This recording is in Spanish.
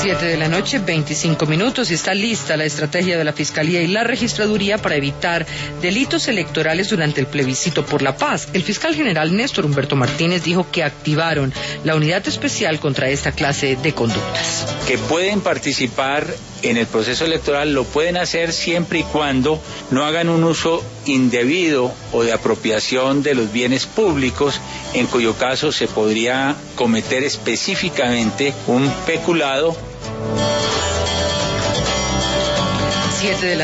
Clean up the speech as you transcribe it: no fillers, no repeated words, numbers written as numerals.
7:25 y está lista la estrategia de la Fiscalía y la Registraduría para evitar delitos electorales durante el plebiscito por la paz. El fiscal general Néstor Humberto Martínez dijo que activaron la unidad especial contra esta clase de conductas. Que pueden participar en el proceso electoral lo pueden hacer siempre y cuando no hagan un uso indebido o de apropiación de los bienes públicos, en cuyo caso se podría cometer específicamente un peculado.